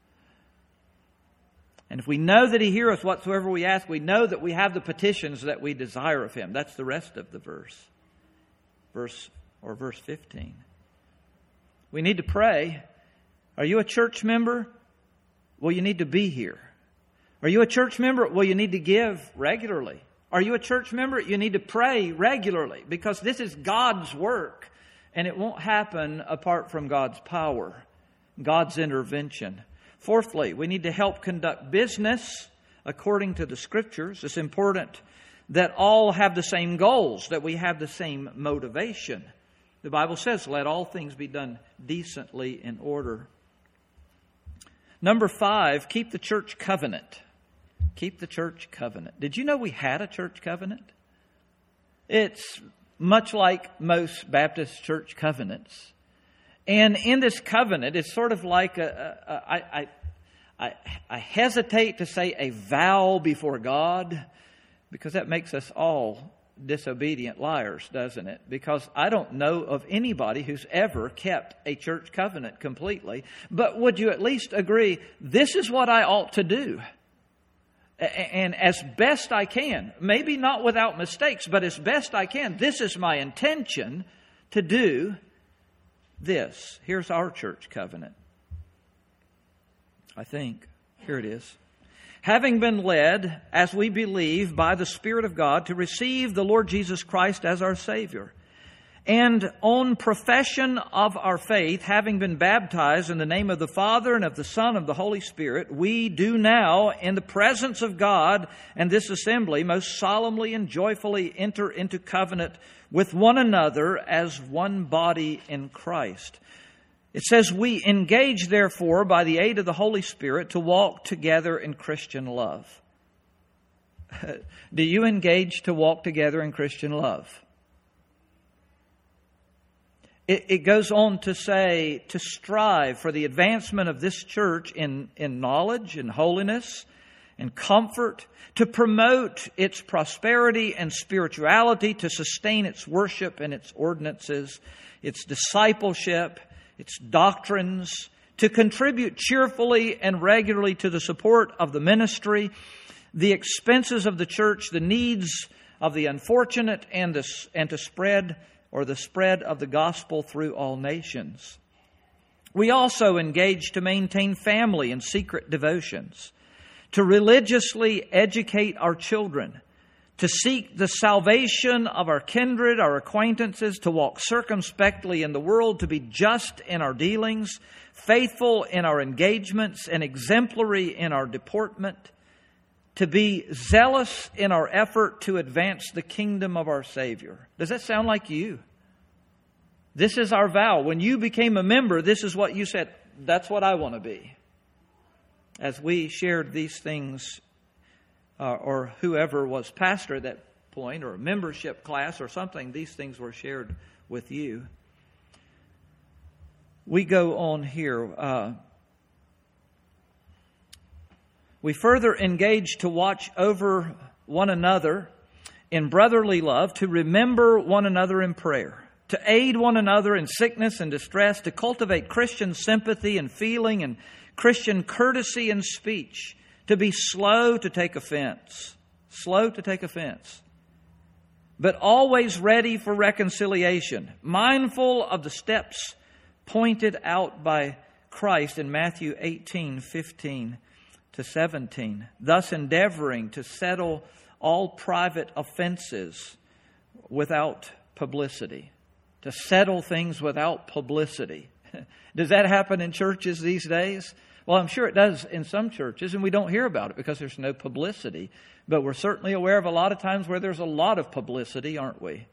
And if we know that He heareth whatsoever we ask, we know that we have the petitions that we desire of Him. That's the rest of the verse. Verse or verse fifteen. We need to pray. Are you a church member? Well, you need to be here. Are you a church member? Well, you need to give regularly. Are you a church member? You need to pray regularly, because this is God's work, and it won't happen apart from God's power, God's intervention. Fourthly, we need to help conduct business according to the Scriptures. It's important that all have the same goals, that we have the same motivation. The Bible says, let all things be done decently in order. Number five, keep the church covenant. Keep the church covenant. Did you know we had a church covenant? It's much like most Baptist church covenants. And in this covenant, it's sort of like a, a, a I, I, I hesitate to say a vow before God, because that makes us all disobedient liars, doesn't it? Because I don't know of anybody who's ever kept a church covenant completely. But would you at least agree, this is what I ought to do? And as best I can, maybe not without mistakes, but as best I can, this is my intention to do this. Here's our church covenant. I think. Here it is. Having been led, as we believe, by the Spirit of God to receive the Lord Jesus Christ as our Savior, and on profession of our faith, having been baptized in the name of the Father and of the Son and of the Holy Spirit, we do now, in the presence of God and this assembly, most solemnly and joyfully enter into covenant with one another as one body in Christ. It says, we engage, therefore, by the aid of the Holy Spirit, to walk together in Christian love. Do you engage to walk together in Christian love? It, it goes on to say, to strive for the advancement of this church in, in knowledge and holiness and comfort, to promote its prosperity and spirituality, to sustain its worship and its ordinances, its discipleship, its doctrines, to contribute cheerfully and regularly to the support of the ministry, the expenses of the church, the needs of the unfortunate, and, the, and to spread or the spread of the gospel through all nations. We also engage to maintain family and secret devotions, to religiously educate our children, to seek the salvation of our kindred, our acquaintances, to walk circumspectly in the world, to be just in our dealings, faithful in our engagements, and exemplary in our deportment, to be zealous in our effort to advance the kingdom of our Savior. Does that sound like you? This is our vow. When you became a member, this is what you said, that's what I want to be. As we shared these things, uh, or whoever was pastor at that point, or a membership class or something, these things were shared with you. We go on here. Uh, we further engage to watch over one another in brotherly love, to remember one another in prayer, to aid one another in sickness and distress, to cultivate Christian sympathy and feeling and Christian courtesy in speech, to be slow to take offense, slow to take offense, but always ready for reconciliation, mindful of the steps pointed out by Christ in Matthew eighteen, fifteen to seventeen, thus endeavoring to settle all private offenses without publicity, to settle things without publicity. Does that happen in churches these days? Well, I'm sure it does in some churches, and we don't hear about it because there's no publicity. But we're certainly aware of a lot of times where there's a lot of publicity, aren't we?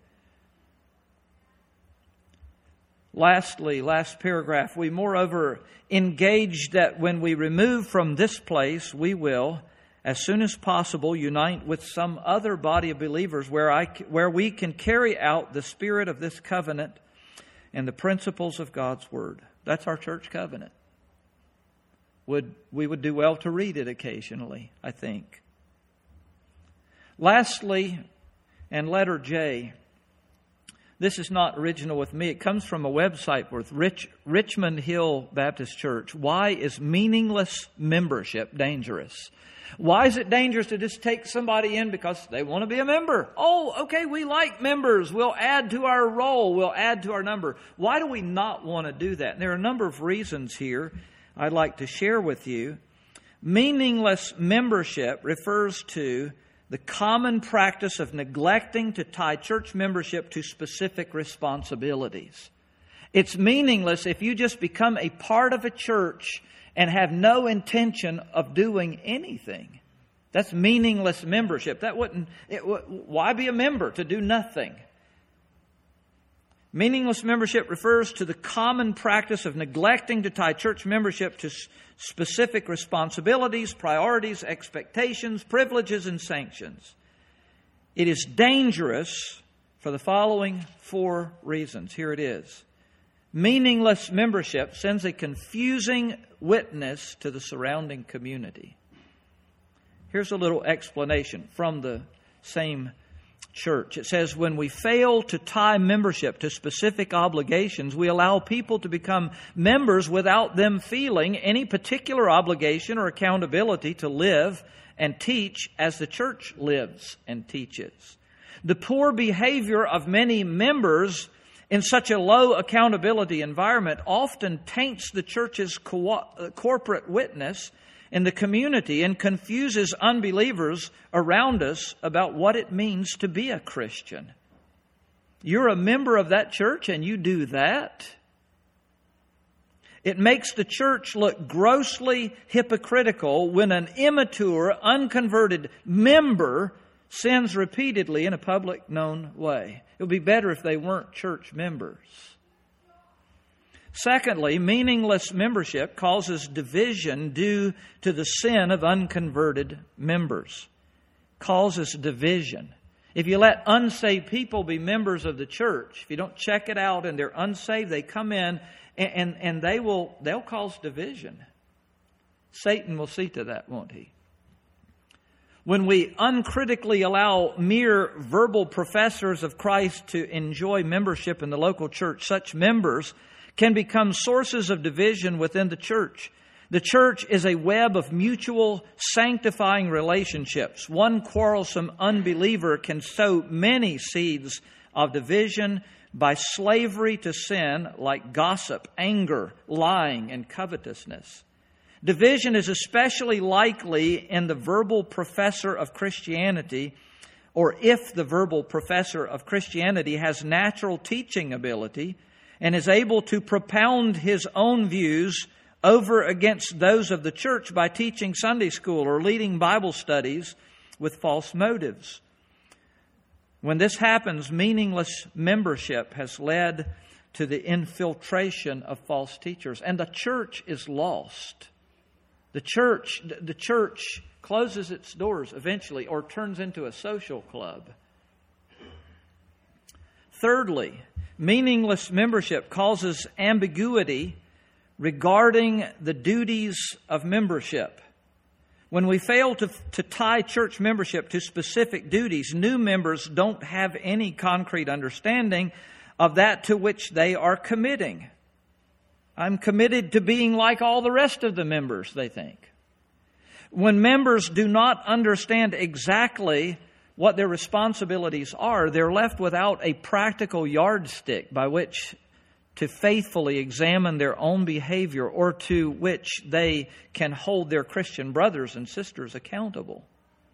Lastly, last paragraph, we moreover engage that when we remove from this place, we will, as soon as possible, unite with some other body of believers where I, where we can carry out the spirit of this covenant and the principles of God's Word. That's our church covenant. Would we would do well to read it occasionally, I think. Lastly, and letter J, this is not original with me. It comes from a website with Rich, Richmond Hill Baptist Church. Why is meaningless membership dangerous? Why is it dangerous to just take somebody in because they want to be a member? Oh, okay, we like members. We'll add to our roll. We'll add to our number. Why do we not want to do that? And there are a number of reasons here I'd like to share with you. Meaningless membership refers to the common practice of neglecting to tie church membership to specific responsibilities. It's meaningless if you just become a part of a church and have no intention of doing anything. That's meaningless membership. That wouldn't. It, why be a member to do nothing? Meaningless membership refers to the common practice of neglecting to tie church membership to specific responsibilities, priorities, expectations, privileges, and sanctions. It is dangerous for the following four reasons. Here it is. Meaningless membership sends a confusing witness to the surrounding community. Here's a little explanation from the same church. It says, when we fail to tie membership to specific obligations, we allow people to become members without them feeling any particular obligation or accountability to live and teach as the church lives and teaches. The poor behavior of many members in such a low accountability environment often taints the church's co- corporate witness in the community and confuses unbelievers around us about what it means to be a Christian. You're a member of that church and you do that? It makes the church look grossly hypocritical when an immature, unconverted member sins repeatedly in a public known way. It would be better if they weren't church members. Secondly, meaningless membership causes division due to the sin of unconverted members. Causes division. If you let unsaved people be members of the church, if you don't check it out and they're unsaved, they come in and, and, and they will they'll cause division. Satan will see to that, won't he? When we uncritically allow mere verbal professors of Christ to enjoy membership in the local church, such members can become sources of division within the church. The church is a web of mutual sanctifying relationships. One quarrelsome unbeliever can sow many seeds of division by slavery to sin like gossip, anger, lying, and covetousness. Division is especially likely in the verbal professor of Christianity, or if the verbal professor of Christianity has natural teaching ability and is able to propound his own views over against those of the church by teaching Sunday school or leading Bible studies with false motives. When this happens, meaningless membership has led to the infiltration of false teachers, and the church is lost. The church, the church closes its doors eventually or turns into a social club. Thirdly, meaningless membership causes ambiguity regarding the duties of membership. When we fail to, to tie church membership to specific duties, new members don't have any concrete understanding of that to which they are committing. I'm committed to being like all the rest of the members, they think. When members do not understand exactly what their responsibilities are, they're left without a practical yardstick by which to faithfully examine their own behavior or to which they can hold their Christian brothers and sisters accountable.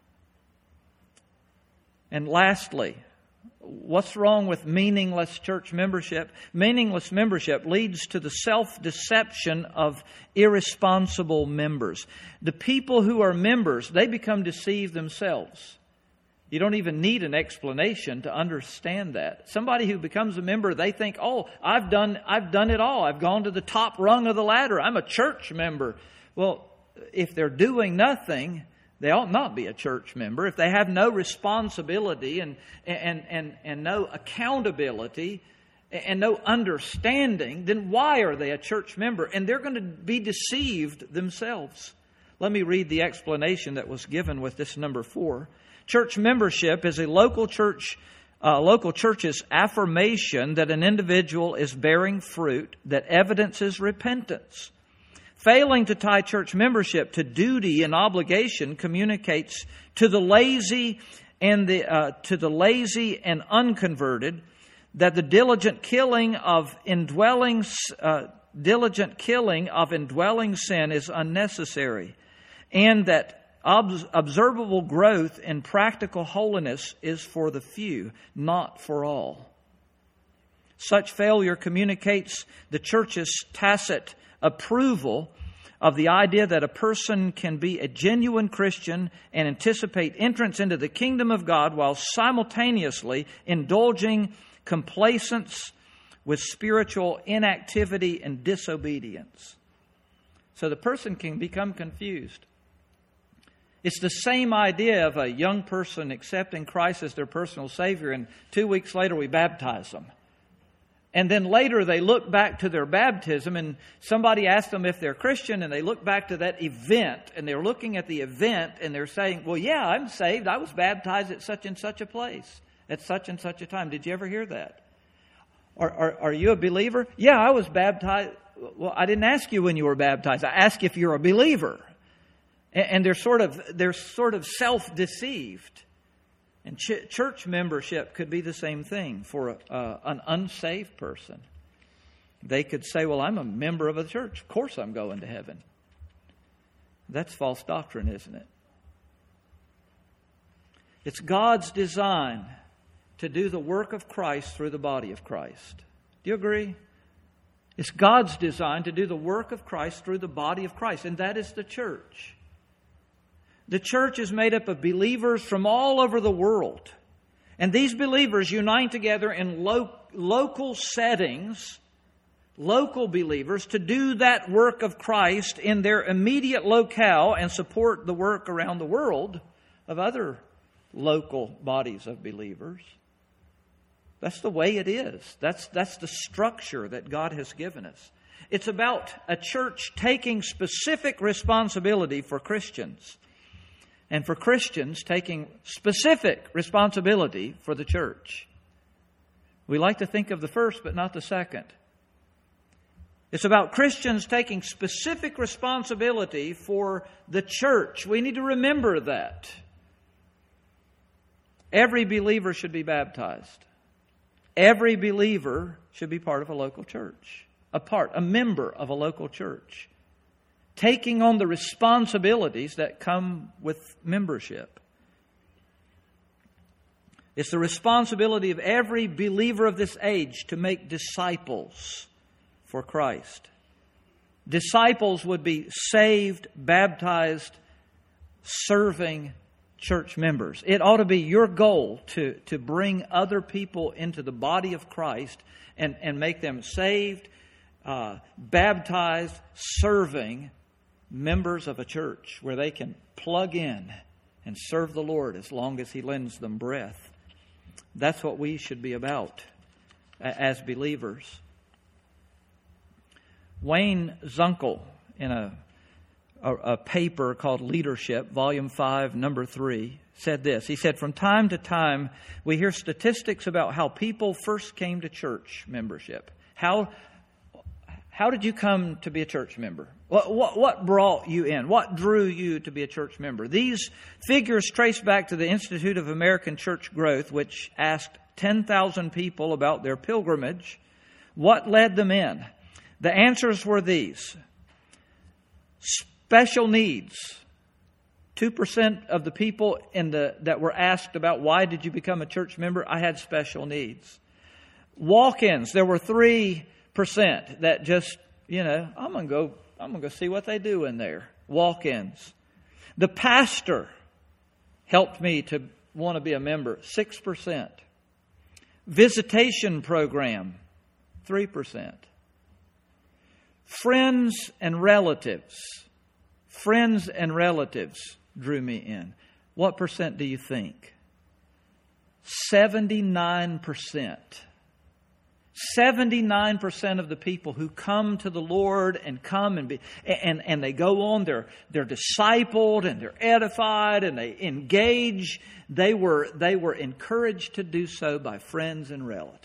And lastly, what's wrong with meaningless church membership? Meaningless membership leads to the self-deception of irresponsible members. The people who are members, they become deceived themselves. You don't even need an explanation to understand that. Somebody who becomes a member, they think, oh, I've done, I've done it all. I've gone to the top rung of the ladder. I'm a church member. Well, if they're doing nothing, they ought not be a church member. If they have no responsibility and, and, and, and no accountability and no understanding, then why are they a church member? And they're going to be deceived themselves. Let me read the explanation that was given with this number four. Church membership is a local church, uh, local church's affirmation that an individual is bearing fruit that evidences repentance. Failing to tie church membership to duty and obligation communicates to the lazy and the uh, to the lazy and unconverted that the diligent killing of indwelling uh, diligent killing of indwelling sin is unnecessary, and that observable growth in practical holiness is for the few, not for all. Such failure communicates the church's tacit approval of the idea that a person can be a genuine Christian and anticipate entrance into the kingdom of God while simultaneously indulging complacence with spiritual inactivity and disobedience. So the person can become confused. It's the same idea of a young person accepting Christ as their personal Savior, and two weeks later we baptize them. And then later they look back to their baptism, and somebody asks them if they're Christian, and they look back to that event, and they're looking at the event, and they're saying, well, yeah, I'm saved. I was baptized at such and such a place, at such and such a time. Did you ever hear that? Are, are, are you a believer? Yeah, I was baptized. Well, I didn't ask you when you were baptized. I asked if you're a believer. And they're sort of they're sort of self-deceived. And ch- church membership could be the same thing for a, uh, an unsaved person. They could say, well, I'm a member of a church. Of course I'm going to heaven. That's false doctrine, isn't it? It's God's design to do the work of Christ through the body of Christ. Do you agree? It's God's design to do the work of Christ through the body of Christ, and that is the church. The church is made up of believers from all over the world. And these believers unite together in lo- local settings, local believers, to do that work of Christ in their immediate locale and support the work around the world of other local bodies of believers. That's the way it is. That's, that's the structure that God has given us. It's about a church taking specific responsibility for Christians and for Christians taking specific responsibility for the church. We like to think of the first, but not the second. It's about Christians taking specific responsibility for the church. We need to remember that. Every believer should be baptized. Every believer should be part of a local church. A part, a member of a local church. Taking on the responsibilities that come with membership. It's the responsibility of every believer of this age to make disciples for Christ. Disciples would be saved, baptized, serving church members. It ought to be your goal to, to bring other people into the body of Christ and, and make them saved, uh, baptized, serving members of a church where they can plug in and serve the Lord as long as He lends them breath. That's what we should be about as believers. Wayne Zunkel, in a, a, a paper called Leadership, Volume five, Number three, said this. He said, from time to time, we hear statistics about how people first came to church membership. How, how did you come to be a church member? What, what, what brought you in? What drew you to be a church member? These figures trace back to the Institute of American Church Growth, which asked ten thousand people about their pilgrimage. What led them in? The answers were these. Special needs. two percent of the people in the that were asked about why did you become a church member, I had special needs. Walk-ins. There were three percent that just, you know, I'm going to go I'm going to go see what they do in there. Walk-ins. The pastor helped me to want to be a member. six percent. Visitation program. three percent. Friends and relatives. Friends and relatives drew me in. What percent do you think? seventy-nine percent. seventy-nine percent of the people who come to the Lord and come and be and, and they go on, they're they're discipled and they're edified and they engage. They were they were encouraged to do so by friends and relatives.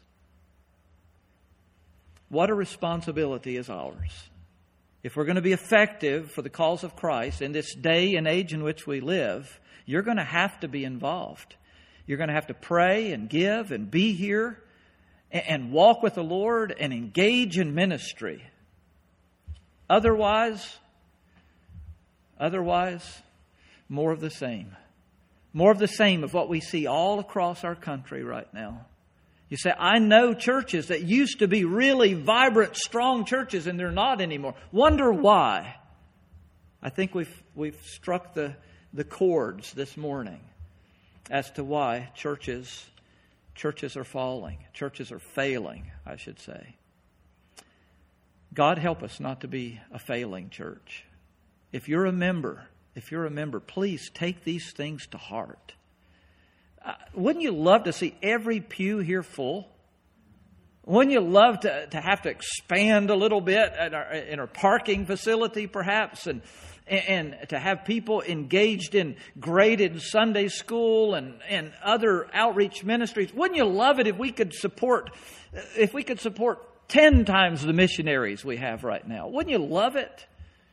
What a responsibility is ours. If we're going to be effective for the cause of Christ in this day and age in which we live, you're going to have to be involved. You're going to have to pray and give and be here and walk with the Lord and engage in ministry. Otherwise, otherwise, more of the same. More of the same of what we see all across our country right now. You say, I know churches that used to be really vibrant, strong churches, and they're not anymore. Wonder why? I think we've we've struck the, the chords this morning as to why churches churches are falling. Churches are failing, I should say. God help us not to be a failing church. If you're a member, if you're a member, please take these things to heart. Uh, wouldn't you love to see every pew here full? Wouldn't you love to, to have to expand a little bit at our, in our parking facility perhaps and, and to have people engaged in graded Sunday school and, and other outreach ministries? Wouldn't you love it if we could support, if we could support ten times the missionaries we have right now? Wouldn't you love it?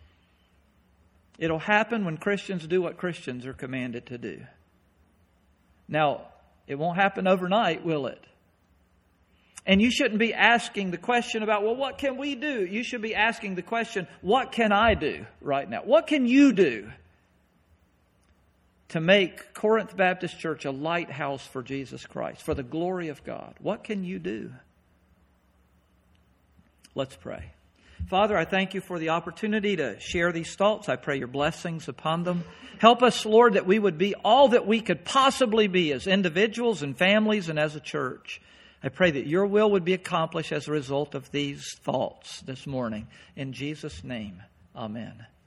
It'll happen when Christians do what Christians are commanded to do. Now, it won't happen overnight, will it? And you shouldn't be asking the question about, well, what can we do? You should be asking the question, what can I do right now? What can you do to make Corinth Baptist Church a lighthouse for Jesus Christ, for the glory of God? What can you do? Let's pray. Father, I thank you for the opportunity to share these thoughts. I pray your blessings upon them. Help us, Lord, that we would be all that we could possibly be as individuals and families and as a church. I pray that your will would be accomplished as a result of these thoughts this morning. In Jesus' name, amen.